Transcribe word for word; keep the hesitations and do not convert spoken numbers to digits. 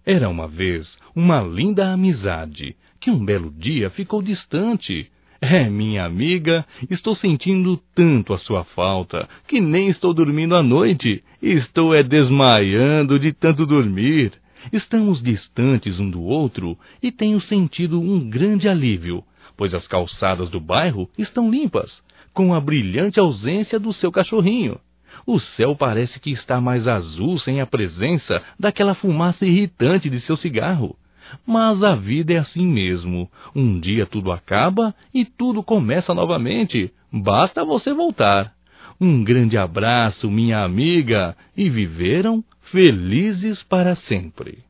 Era uma vez uma linda amizade, que um belo dia ficou distante. É, minha amiga, estou sentindo tanto a sua falta, que nem estou dormindo à noite. Estou é desmaiando de tanto dormir. Estamos distantes um do outro e tenho sentido um grande alívio, pois as calçadas do bairro estão limpas, com a brilhante ausência do seu cachorrinho. O céu parece que está mais azul sem a presença daquela fumaça irritante de seu cigarro. Mas a vida é assim mesmo. Um dia tudo acaba e tudo começa novamente. Basta você voltar. Um grande abraço, minha amiga, e viveram felizes para sempre.